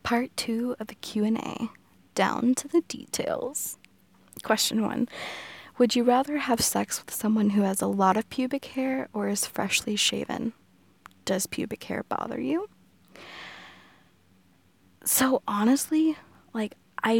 Part 2 of the Q&A. Down to the details. Question 1. Would you rather have sex with someone who has a lot of pubic hair or is freshly shaven? Does pubic hair bother you? So honestly, like,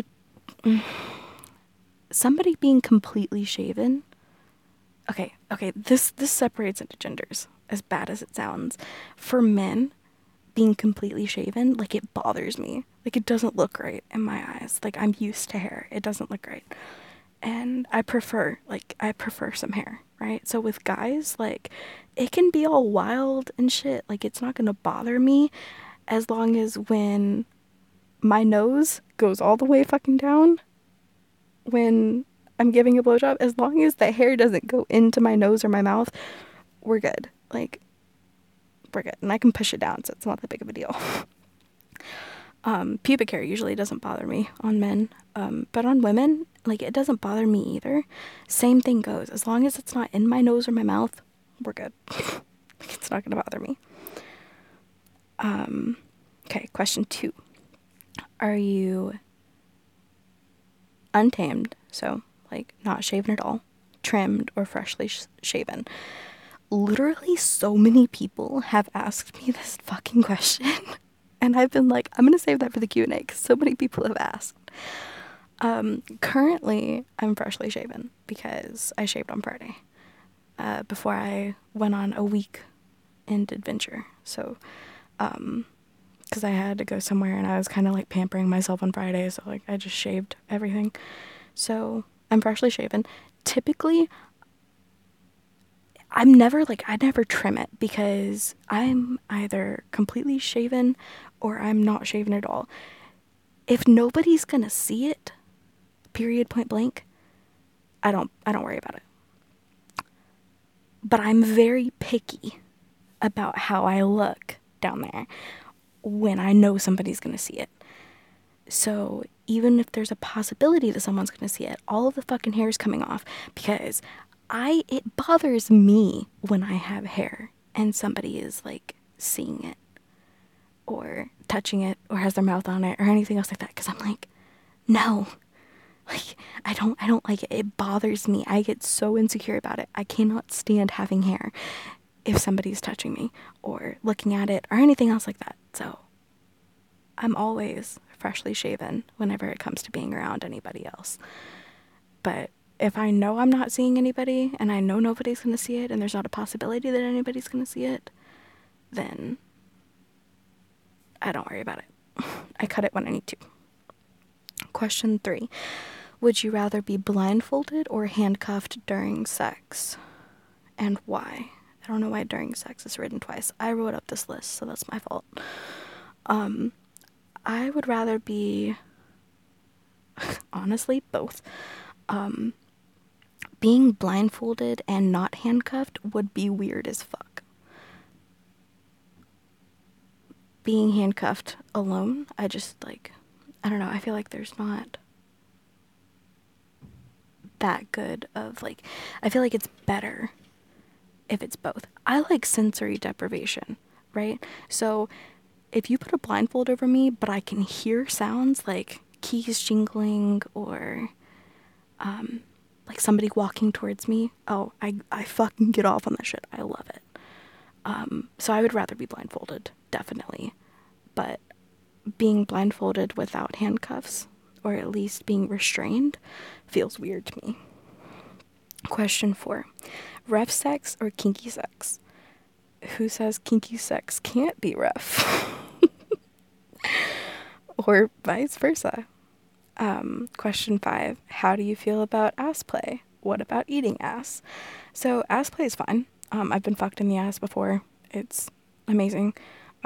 somebody being completely shaven, okay, this separates into genders, as bad as it sounds. For men, being completely shaven, like, it bothers me. Like, it doesn't look right in my eyes. Like, I'm used to hair. It doesn't look right. And I prefer some hair, right? So with guys, like, it can be all wild and shit. Like, it's not gonna bother me as long as when my nose goes all the way fucking down when I'm giving a blowjob, as long as the hair doesn't go into my nose or my mouth, we're good. Like, we're good. And I can push it down, so it's not that big of a deal. Pubic hair usually doesn't bother me on men. But on women, like, it doesn't bother me either. Same thing goes. As long as it's not in my nose or my mouth, we're good. Like, it's not gonna bother me. Okay, question 2. Are you untamed, so, like, not shaven at all, trimmed, or freshly shaven? Literally so many people have asked me this fucking question. And I've been like, I'm gonna save that for the Q&A because so many people have asked. Currently, I'm freshly shaven because I shaved on Friday before I went on a weekend adventure. So, because I had to go somewhere and I was kind of like pampering myself on Friday, so like I just shaved everything. So I'm freshly shaven. Typically, I never trim it because I'm either completely shaven or I'm not shaven at all. If nobody's gonna see it, period, point blank, I don't worry about it. But I'm very picky about how I look down there when I know somebody's gonna see it. So even if there's a possibility that someone's gonna see it, all of the fucking hair is coming off because it bothers me when I have hair and somebody is like seeing it or touching it or has their mouth on it or anything else like that, because I'm like, no. Like, I don't like it. It bothers me. I get so insecure about it. I cannot stand having hair if somebody's touching me or looking at it or anything else like that. So I'm always freshly shaven whenever it comes to being around anybody else. But if I know I'm not seeing anybody and I know nobody's gonna see it and there's not a possibility that anybody's gonna see it, then I don't worry about it. I cut it when I need to. Question 3. Would you rather be blindfolded or handcuffed during sex? And why? I don't know why during sex is written twice. I wrote up this list, so that's my fault. I would rather be, honestly, both. Being blindfolded and not handcuffed would be weird as fuck. Being handcuffed alone, I don't know, I feel like there's not that good of, like, I feel like it's better if it's both. I like sensory deprivation, right? So if you put a blindfold over me, but I can hear sounds like keys jingling or like somebody walking towards me, oh, I fucking get off on that shit. I love it. So I would rather be blindfolded, definitely. But being blindfolded without handcuffs, or at least being restrained, feels weird to me. Question 4. Rough sex or kinky sex? Who says kinky sex can't be rough? Or vice versa. Question 5. How do you feel about ass play? What about eating ass? So ass play is fine. I've been fucked in the ass before. It's amazing.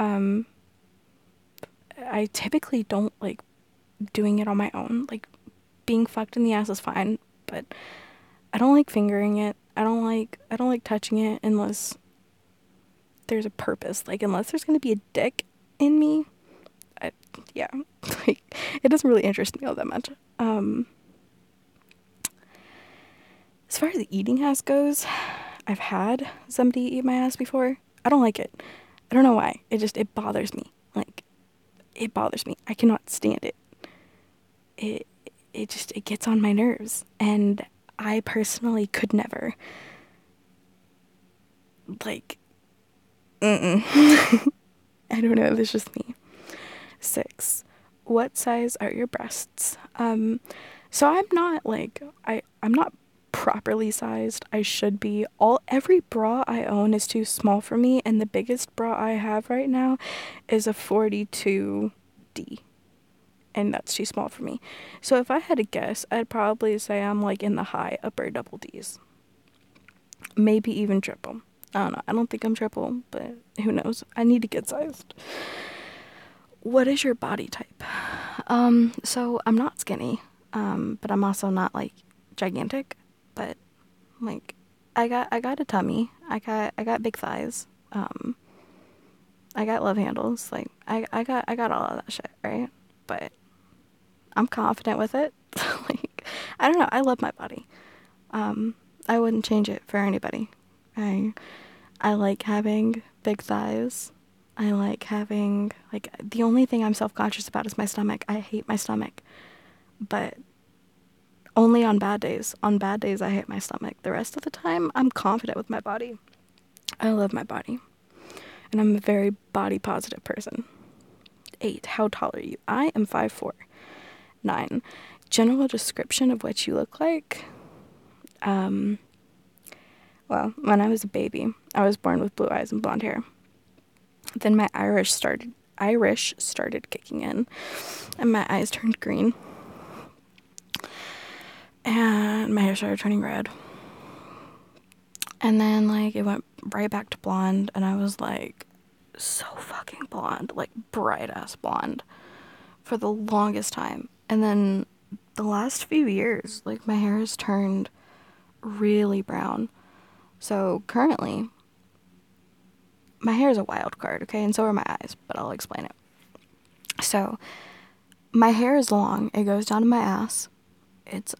I typically don't like doing it on my own. Like, being fucked in the ass is fine, but I don't like fingering it. I don't like touching it unless there's a purpose. Like, unless there's gonna be a dick in me, yeah, like, it doesn't really interest me all that much. As far as eating ass goes, I've had somebody eat my ass before. I don't like it. I don't know why. It bothers me. Like, it bothers me. I cannot stand it. It it gets on my nerves, and I personally could never. Like, mm-mm. I don't know, it's just me. 6. What size are your breasts? So I'm not like I'm not properly sized. I should be. Every bra I own is too small for me, and the biggest bra I have right now is a 42D. And that's too small for me. So if I had to guess, I'd probably say I'm like in the high upper double D's. Maybe even triple. I don't know. I don't think I'm triple, but who knows? I need to get sized. What is your body type? So I'm not skinny, but I'm also not like gigantic, but like I got a tummy. I got big thighs. I got love handles. Like I got all of that shit, right? But I'm confident with it. Like, I don't know. I love my body. I wouldn't change it for anybody. I like having big thighs. I like having, like, the only thing I'm self-conscious about is my stomach. I hate my stomach. But only on bad days. On bad days, I hate my stomach. The rest of the time, I'm confident with my body. I love my body. And I'm a very body positive person. 8. How tall are you? I am 5'4". 9. General description of what you look like. Well, when I was a baby, I was born with blue eyes and blonde hair. Then my Irish started kicking in, and my eyes turned green, and my hair started turning red. And then, like, it went right back to blonde, and I was like so fucking blonde, like bright ass blonde for the longest time. And then the last few years, like, my hair has turned really brown. So currently, my hair is a wild card, okay? And so are my eyes, but I'll explain it. So, my hair is long. It goes down to my ass. It's,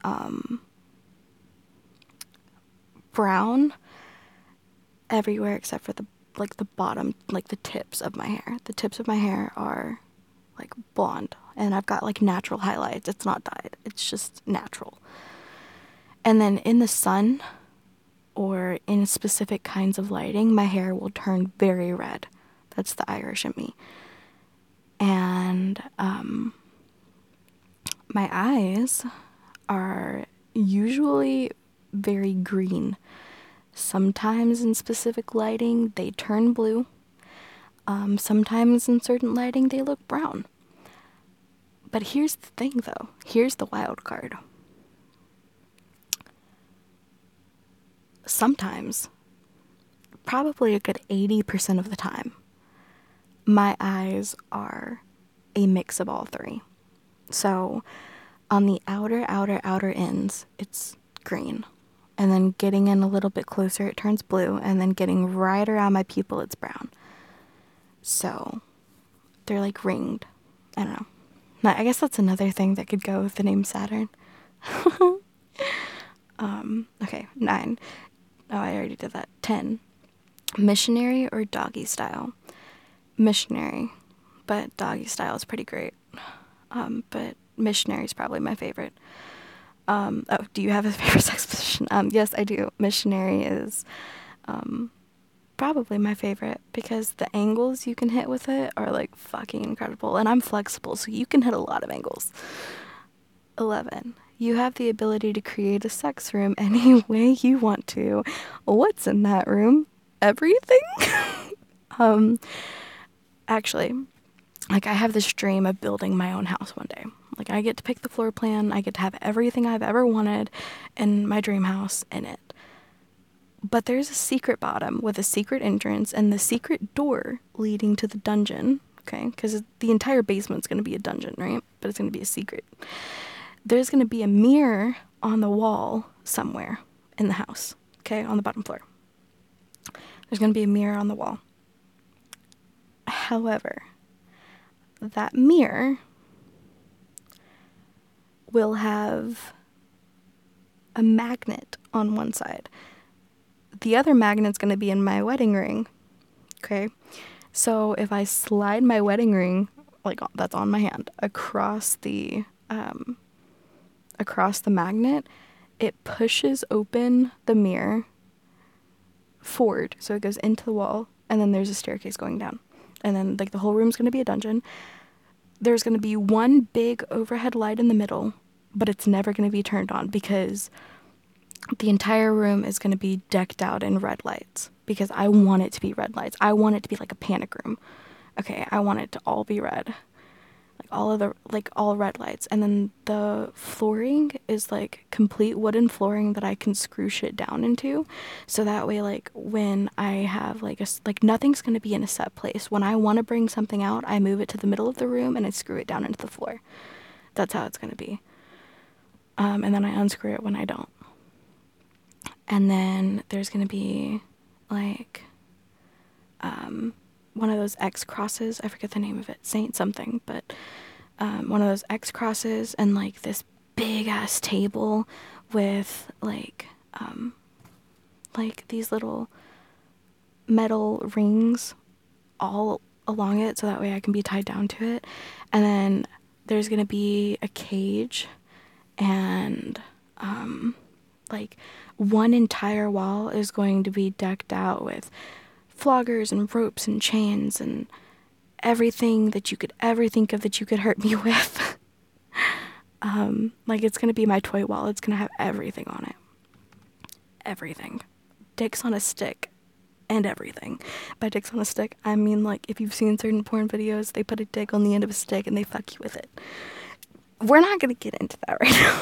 brown everywhere except for the bottom, like, the tips of my hair. The tips of my hair are, like, blonde. And I've got, like, natural highlights. It's not dyed. It's just natural. And then in the sun, or in specific kinds of lighting, my hair will turn very red. That's the Irish in me. And my eyes are usually very green. Sometimes in specific lighting, they turn blue. Sometimes in certain lighting, they look brown. But here's the thing, though. Here's the wild card. Sometimes, probably a good 80% of the time, my eyes are a mix of all three. So, on the outer ends, it's green. And then getting in a little bit closer, it turns blue. And then getting right around my pupil, it's brown. So, they're like ringed. I don't know. Now, I guess that's another thing that could go with the name Saturn. Okay, 9. Oh, I already did that. 10. Missionary or doggy style? Missionary. But doggy style is pretty great. But missionary is probably my favorite. Oh, do you have a favorite sex position? Yes, I do. Missionary is probably my favorite because the angles you can hit with it are like fucking incredible. And I'm flexible, so you can hit a lot of angles. 11. You have the ability to create a sex room any way you want to. What's in that room? Everything? Actually, like, I have this dream of building my own house one day. Like, I get to pick the floor plan. I get to have everything I've ever wanted in my dream house in it. But there's a secret bottom with a secret entrance and the secret door leading to the dungeon, okay? Because the entire basement's going to be a dungeon, right? But it's going to be a secret. There's going to be a mirror on the wall somewhere in the house, okay? On the bottom floor. There's going to be a mirror on the wall. However, that mirror will have a magnet on one side. The other magnet's going to be in my wedding ring, okay? So if I slide my wedding ring like that's on my hand, across the magnet, it pushes open the mirror forward, so it goes into the wall, and then there's a staircase going down, and then like the whole room's going to be a dungeon. There's going to be one big overhead light in the middle, but it's never going to be turned on because the entire room is going to be decked out in red lights, because I want it to be red lights. I want it to be like a panic room. Okay, I want it to all be red. All red lights. And then the flooring is like complete wooden flooring that I can screw shit down into. So that way, like when I have nothing's going to be in a set place. When I want to bring something out, I move it to the middle of the room and I screw it down into the floor. That's how it's going to be. And then I unscrew it when I don't. And then there's going to be like one of those X crosses. I forget the name of it. Saint something. But one of those X crosses and like this big ass table with like these little metal rings all along it, so that way I can be tied down to it. And then there's going to be a cage and like one entire wall is going to be decked out with floggers and ropes and chains and everything that you could ever think of that you could hurt me with. Like it's going to be my toy wall. It's going to have everything on it. Everything. Dicks on a stick and everything. By dicks on a stick, I mean like if you've seen certain porn videos, they put a dick on the end of a stick and they fuck you with it. We're not going to get into that right now.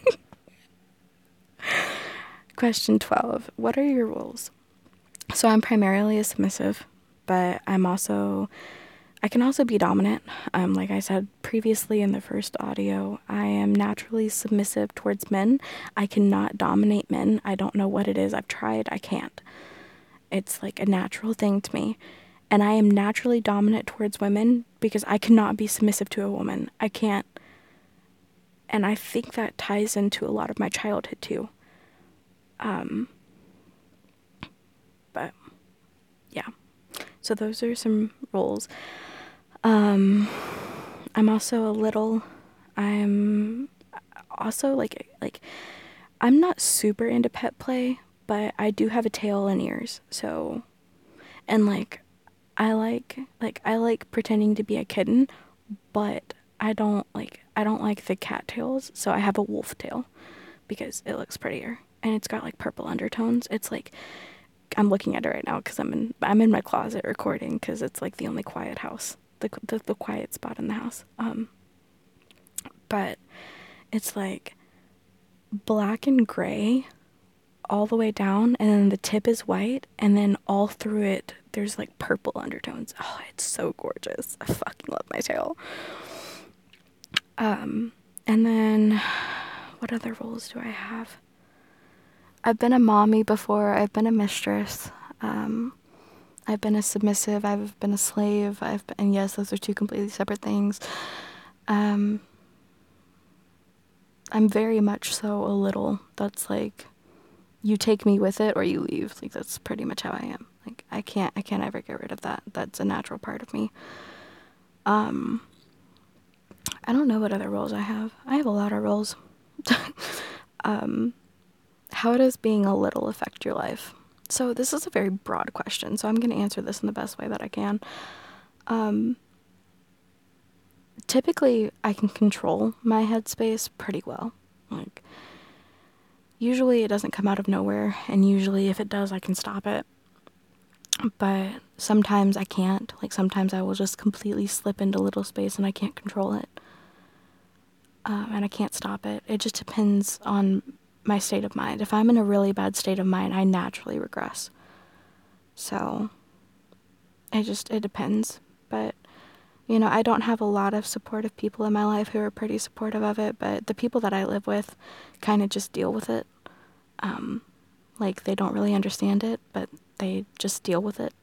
Question 12. What are your roles? So I'm primarily a submissive, but I can also be dominant. Like I said previously in the first audio, I am naturally submissive towards men. I cannot dominate men. I don't know what it is. I've tried. I can't. It's like a natural thing to me. And I am naturally dominant towards women because I cannot be submissive to a woman. I can't. And I think that ties into a lot of my childhood too. But yeah. So those are some roles. I'm also like I'm not super into pet play, but I do have a tail and ears. So, and like I like pretending to be a kitten, but I don't like the cat tails, so I have a wolf tail because it looks prettier and it's got like purple undertones. It's like I'm looking at it right now because I'm in my closet recording because it's like the only quiet house, the quiet spot in the house. But it's like black and gray all the way down, and then the tip is white, and then all through it there's like purple undertones. Oh, it's so gorgeous. I fucking love my tail. And then what other roles do I have? I've been a mommy before. I've been a mistress. I've been a submissive. I've been a slave. And yes, those are two completely separate things. I'm very much so a little. That's like, you take me with it or you leave. Like that's pretty much how I am. Like I can't ever get rid of that. That's a natural part of me. I don't know what other roles I have. I have a lot of roles. How does being a little affect your life? So this is a very broad question, so I'm going to answer this in the best way that I can. Typically, I can control my headspace pretty well. Like, usually it doesn't come out of nowhere, and usually if it does, I can stop it. But sometimes I can't. Like, sometimes I will just completely slip into little space and I can't control it. And I can't stop it. It just depends on my state of mind. If I'm in a really bad state of mind, I naturally regress. So, it depends. But, I don't have a lot of supportive people in my life who are pretty supportive of it, but the people that I live with kind of just deal with it. Like, they don't really understand it, but they just deal with it.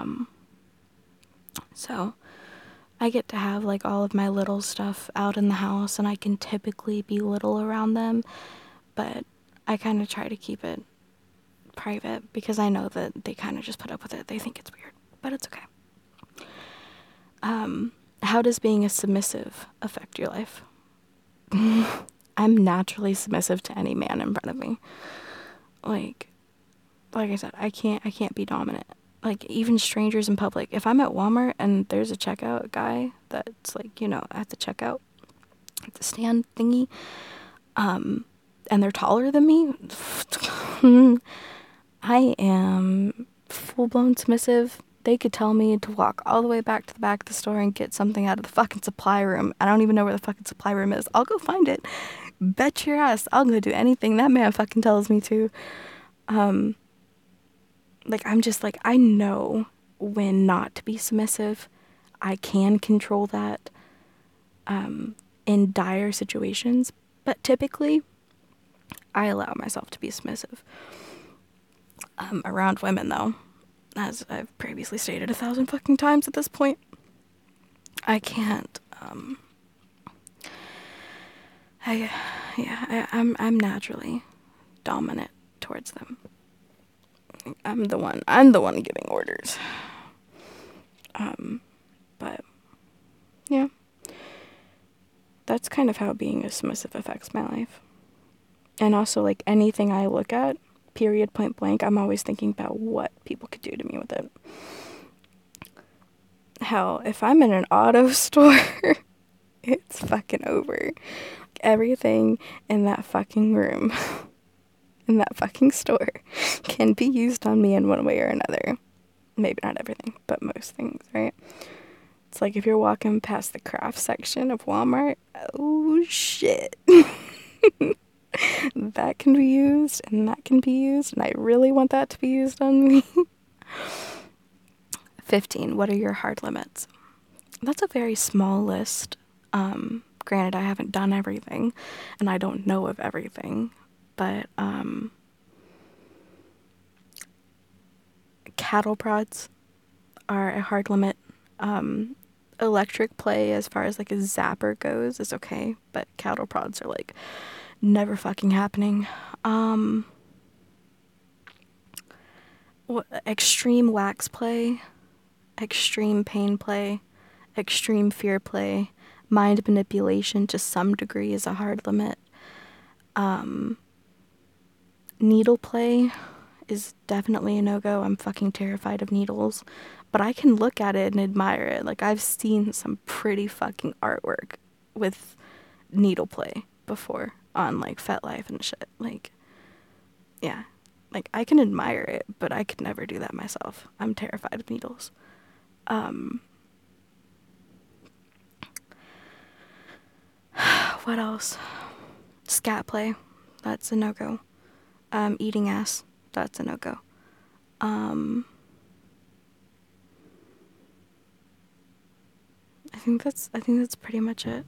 So, I get to have, like, all of my little stuff out in the house, and I can typically be little around them, but I kind of try to keep it private because I know that they kind of just put up with it. They think it's weird, but it's okay. How does being a submissive affect your life? I'm naturally submissive to any man in front of me. Like I said, I can't be dominant. Like, even strangers in public. If I'm at Walmart and there's a checkout guy that's like, at the checkout, at the stand thingy, and they're taller than me, I am full-blown submissive. They could tell me to walk all the way back to the back of the store and get something out of the fucking supply room. I don't even know where the fucking supply room is. I'll go find it. Bet your ass I'll go do anything that man fucking tells me to. Like, I'm just like, I know when not to be submissive. I can control that in dire situations, but typically I allow myself to be submissive. Around women, though, as I've previously stated 1,000 fucking times at this point, I can't. I'm naturally dominant towards them. I'm the one giving orders. But yeah, that's kind of how being a submissive affects my life. And also, like, anything I look at, period, point blank, I'm always thinking about what people could do to me with it. Hell, if I'm in an auto store, it's fucking over. Like, everything in that fucking room, in that fucking store, can be used on me in one way or another. Maybe not everything, but most things, right? It's like if you're walking past the craft section of Walmart, oh shit. That can be used, and that can be used, and I really want that to be used on me. 15. What are your hard limits? That's a very small list. Granted, I haven't done everything, and I don't know of everything, but cattle prods are a hard limit. Electric play, as far as like a zapper goes, is okay, but cattle prods are like never fucking happening. Extreme wax play, extreme pain play, extreme fear play, mind manipulation to some degree is a hard limit. Needle play is definitely a no-go. I'm fucking terrified of needles, but I can look at it and admire it. Like, I've seen some pretty fucking artwork with needle play before on like FetLife and shit. Like, yeah, like, I can admire it, but I could never do that myself. I'm terrified of needles. What else? Scat play, that's a no-go. Eating ass, that's a no-go. I think that's pretty much it.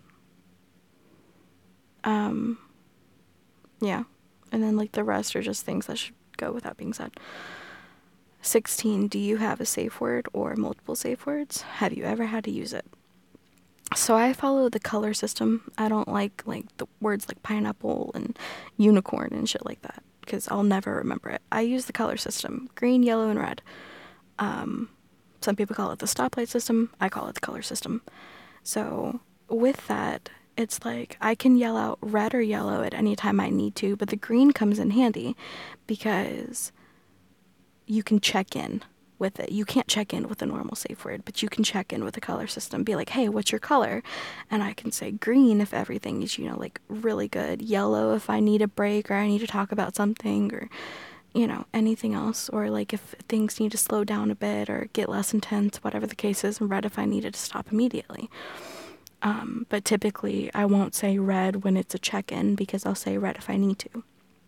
Yeah. And then, like, the rest are just things that should go without being said. 16. Do you have a safe word or multiple safe words? Have you ever had to use it? So I follow the color system. I don't like the words like pineapple and unicorn and shit like that, because I'll never remember it. I use the color system: green, yellow, and red. Some people call it the stoplight system. I call it the color system. So with that, it's like I can yell out red or yellow at any time I need to, but the green comes in handy because you can check in with it. You can't check in with a normal safe word, but you can check in with the color system. Be like, hey, what's your color? And I can say green if everything is, like, really good. Yellow if I need a break or I need to talk about something, or, anything else. Or, like, if things need to slow down a bit or get less intense, whatever the case is. And red if I needed to stop immediately. But typically I won't say red when it's a check-in, because I'll say red if I need to.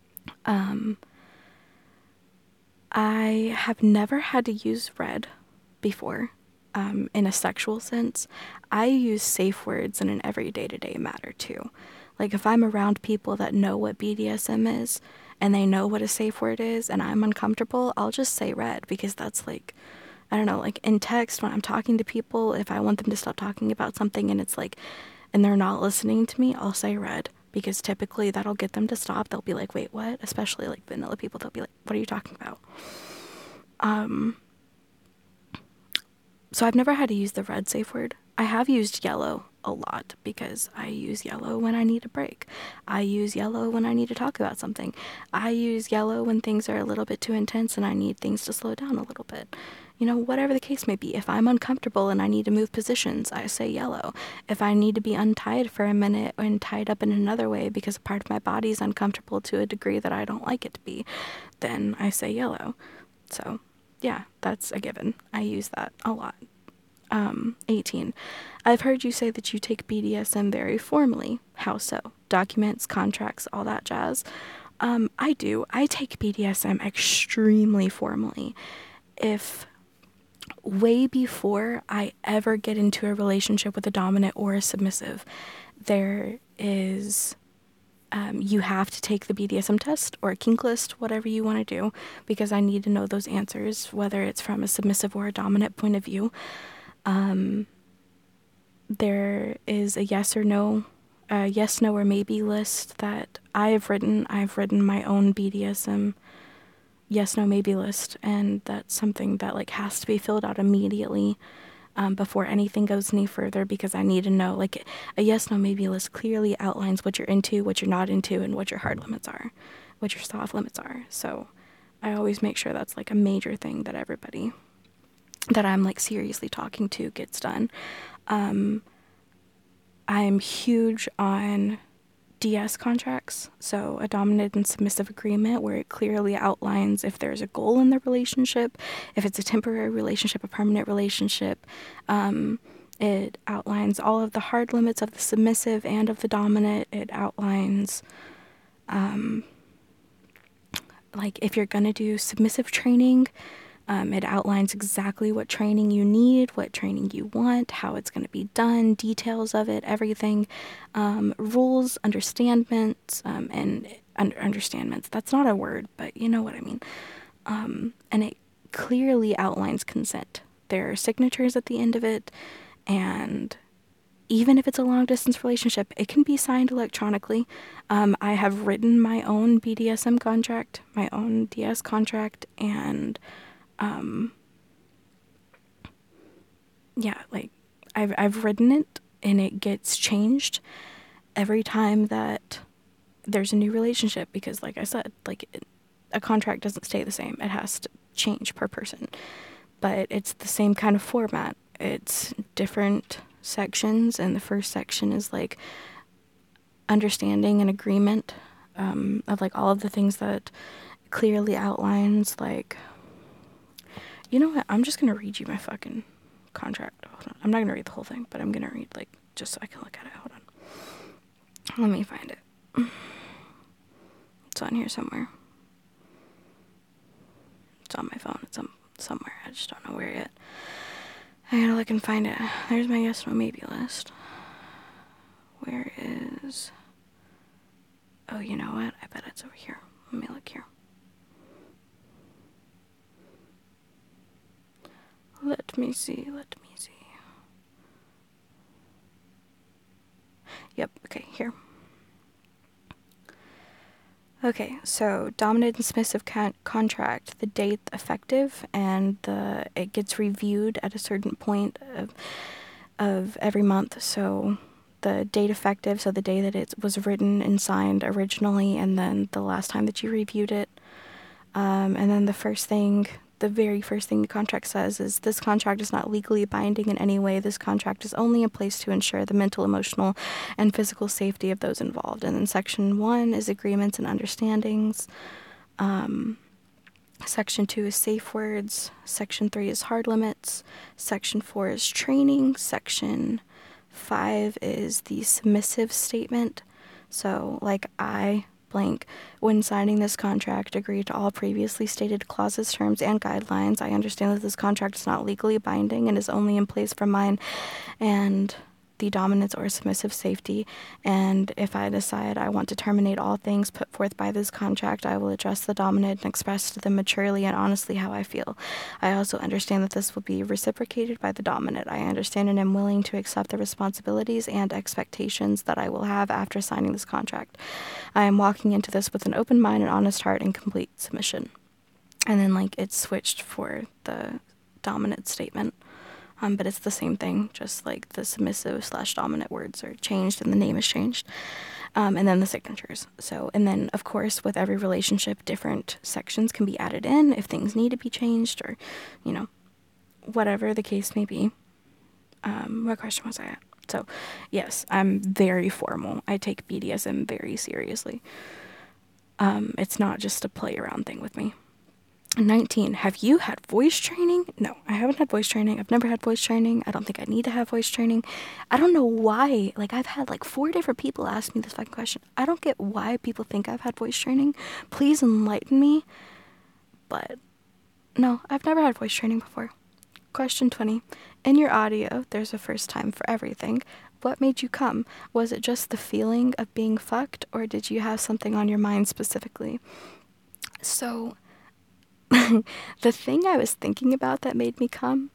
I have never had to use red before, in a sexual sense. I use safe words in an everyday-to-day matter too. Like, if I'm around people that know what BDSM is and they know what a safe word is and I'm uncomfortable, I'll just say red, because that's like, I don't know, like in text when I'm talking to people, if I want them to stop talking about something and it's like, and they're not listening to me, I'll say red, because typically that'll get them to stop. They'll be like, wait, what? Especially like vanilla people, they'll be like, what are you talking about? So I've never had to use the red safe word. I have used yellow a lot because I use yellow when I need a break. I use yellow when I need to talk about something. I use yellow when things are a little bit too intense and I need things to slow down a little bit. You know, whatever the case may be. If I'm uncomfortable and I need to move positions, I say yellow. If I need to be untied for a minute and tied up in another way because a part of my body is uncomfortable to a degree that I don't like it to be, then I say yellow. So, yeah, that's a given. I use that a lot. 18. I've heard you say that you take BDSM very formally. How so? Documents, contracts, all that jazz. I do. I take BDSM extremely formally. If way before I ever get into a relationship with a dominant or a submissive, there is you have to take the BDSM test or a kink list, whatever you want to do, because I need to know those answers, whether it's from a submissive or a dominant point of view. There is a yes, no, or maybe list that I've written. I've written my own BDSM yes, no, maybe list, and that's something that like has to be filled out immediately before anything goes any further, because I need to know, like, a yes, no, maybe list clearly outlines what you're into, what you're not into, and what your hard limits are, what your soft limits are. So I always make sure that's like a major thing that everybody that I'm like seriously talking to gets done. I'm huge on DS contracts, so a dominant and submissive agreement where it clearly outlines if there's a goal in the relationship, if it's a temporary relationship, a permanent relationship. It outlines all of the hard limits of the submissive and of the dominant. It outlines, like, if you're gonna do submissive training, it outlines exactly what training you need, what training you want, how it's going to be done, details of it, everything. Rules, understandments, and understandments. That's not a word, but you know what I mean. And it clearly outlines consent. There are signatures at the end of it, and even if it's a long distance relationship, it can be signed electronically. I have written my own BDSM contract, my own DS contract, and yeah, like I've written it and it gets changed every time that there's a new relationship, because like I said, a contract doesn't stay the same. It has to change per person. But it's the same kind of format. It's different sections, and the first section is like understanding and agreement of like all of the things that clearly outlines, like, you know what? I'm just going to read you my fucking contract. Hold on. I'm not going to read the whole thing, but I'm going to read, like, just so I can look at it. Hold on. Let me find it. It's on here somewhere. It's on my phone. It's on somewhere. I just don't know where yet. I gotta look and find it. There's my yes, no, maybe list. Where is... Oh, you know what? I bet it's over here. Let me look here. Let me see. Yep, okay, here. Okay, so dominant and submissive contract, the date effective, and it gets reviewed at a certain point of every month. So the date effective, so the day that it was written and signed originally, and then the last time that you reviewed it. And then the very first thing the contract says is, this contract is not legally binding in any way. This contract is only in place to ensure the mental, emotional, and physical safety of those involved. And then section 1 is agreements and understandings. Section 2 is safe words. Section 3 is hard limits. Section 4 is training. Section 5 is the submissive statement. So, like, I blank, when signing this contract, agree to all previously stated clauses, terms, and guidelines. I understand that this contract is not legally binding and is only in place for mine and the dominant's or submissive safety. And if I decide I want to terminate all things put forth by this contract, I will address the dominant and express to them maturely and honestly how I feel. I also understand that this will be reciprocated by the dominant. I understand and am willing to accept the responsibilities and expectations that I will have after signing this contract. I am walking into this with an open mind and honest heart and complete submission. And then, like, it's switched for the dominant statement. but it's the same thing, just like the submissive / dominant words are changed and the name is changed. And then the signatures. So, and then of course with every relationship, different sections can be added in if things need to be changed, or, you know, whatever the case may be. What question was I at? So, yes, I'm very formal. I take BDSM very seriously. It's not just a play around thing with me. 19. Have you had voice training? No, I haven't had voice training. I've never had voice training. I don't think I need to have voice training. I don't know why. Like, I've had like 4 different people ask me this fucking question. I don't get why people think I've had voice training. Please enlighten me. But no, I've never had voice training before. Question 20. In your audio, there's a first time for everything. What made you come? Was it just the feeling of being fucked, or did you have something on your mind specifically? So, the thing I was thinking about that made me come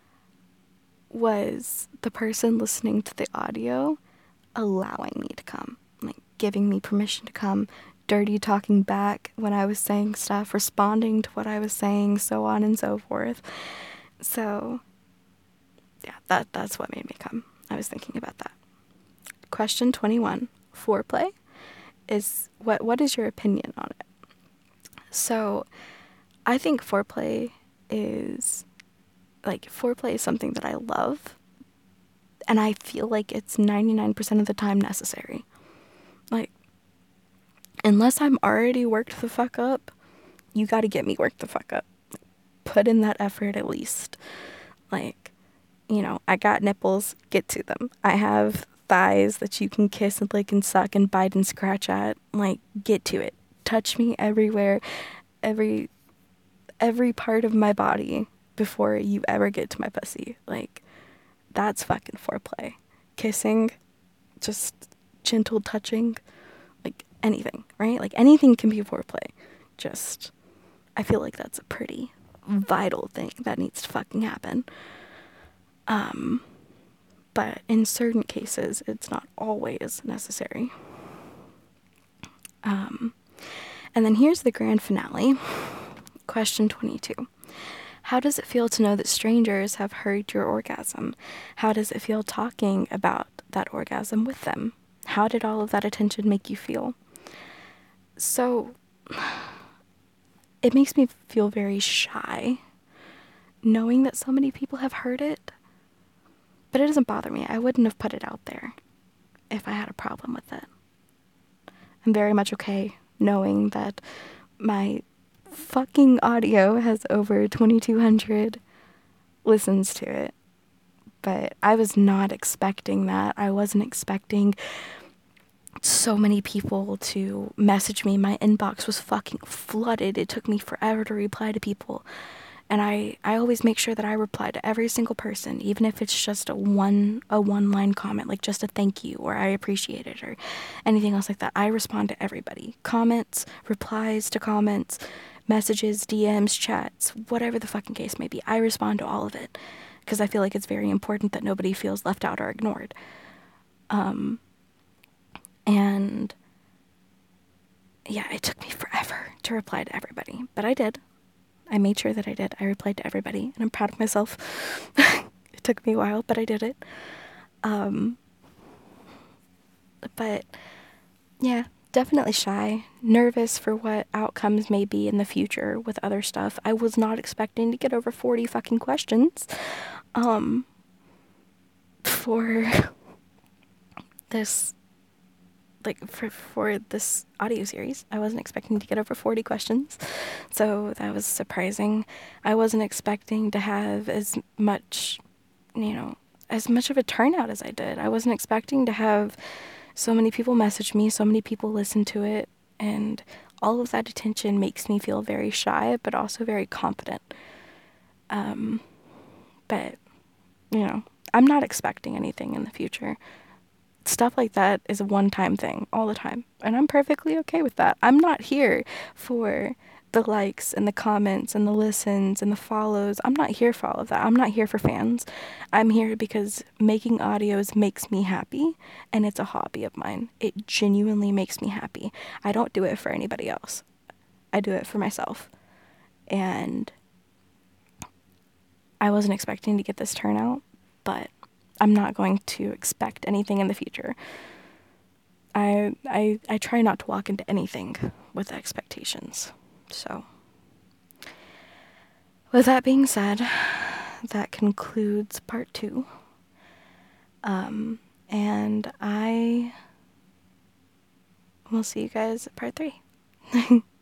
was the person listening to the audio allowing me to come, like giving me permission to come, dirty talking back when I was saying stuff, responding to what I was saying, so on and so forth. So, yeah, that's what made me come. I was thinking about that. Question 21. Foreplay is what is your opinion on it? So, I think foreplay is something that I love, and I feel like it's 99% of the time necessary. Like, unless I'm already worked the fuck up, you gotta get me worked the fuck up. Put in that effort at least. Like, you know, I got nipples, get to them. I have thighs that you can kiss and lick and suck and bite and scratch at. Like, get to it. Touch me everywhere, every part of my body before you ever get to my pussy. Like, that's fucking foreplay. Kissing, just gentle touching, like anything, right? Like, anything can be foreplay. Just, I feel like that's a pretty vital thing that needs to fucking happen. But in certain cases, it's not always necessary. And then here's the grand finale. Question 22. How does it feel to know that strangers have heard your orgasm? How does it feel talking about that orgasm with them? How did all of that attention make you feel? So, it makes me feel very shy, knowing that so many people have heard it. But it doesn't bother me. I wouldn't have put it out there if I had a problem with it. I'm very much okay knowing that my fucking audio has over 2,200 listens to it. But I was not expecting that. I wasn't expecting so many people to message me. My inbox was fucking flooded. It took me forever to reply to people. And I always make sure that I reply to every single person, even if it's just a one-line comment, like just a thank you or I appreciate it or anything else like that. I respond to everybody. Comments, replies to comments, messages, DMs, chats, whatever the fucking case may be. I respond to all of it because I feel like it's very important that nobody feels left out or ignored. And yeah, it took me forever to reply to everybody, but I did. I made sure that I did. I replied to everybody, and I'm proud of myself. It took me a while, but I did it. But yeah, definitely shy, nervous for what outcomes may be in the future with other stuff. I was not expecting to get over 40 fucking questions, for this, for this audio series. I wasn't expecting to get over 40 questions, so that was surprising. I wasn't expecting to have as much of a turnout as I did. I wasn't expecting to have so many people message me, so many people listen to it, and all of that attention makes me feel very shy, but also very confident. But, I'm not expecting anything in the future. Stuff like that is a one-time thing all the time, and I'm perfectly okay with that. I'm not here for the likes and the comments and the listens and the follows. I'm not here for all of that. I'm not here for fans. I'm here because making audios makes me happy, and it's a hobby of mine. It genuinely makes me happy. I don't do it for anybody else. I do it for myself. And I wasn't expecting to get this turnout, but I'm not going to expect anything in the future. I try not to walk into anything with expectations. So, with that being said, that concludes part 2. And I will see you guys at part 3.